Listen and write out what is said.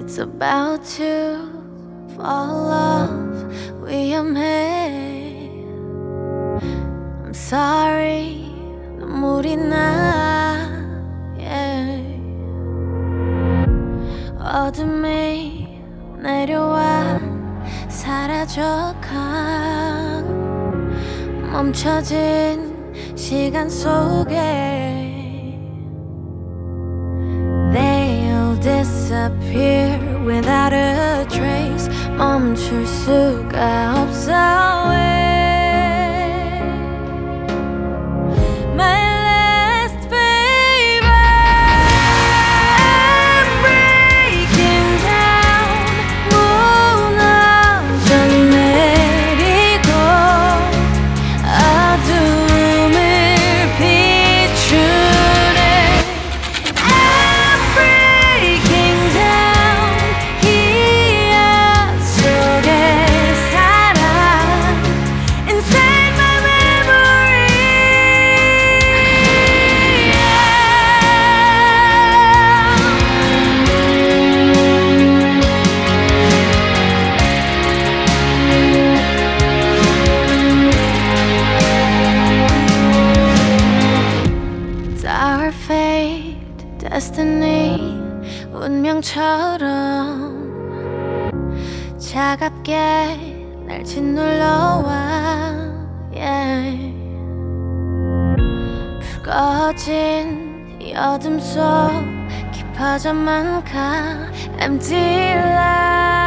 It's about to fall off 위험해. I'm sorry 눈물이 나 yeah. 어둠이 내려와 사라져가 멈춰진 시간 속에 They'll disappear without a trace 멈출 수가 없어 My last favor I'm breaking down 무너져 내리고 어둠을 비추네 I'm breaking down 기억 속에 살아 Inside my memory It's our fate, destiny 운명처럼 차갑게 날 짓눌러와 yeah. 불거진 이 어둠 속 깊어져만 가 Empty life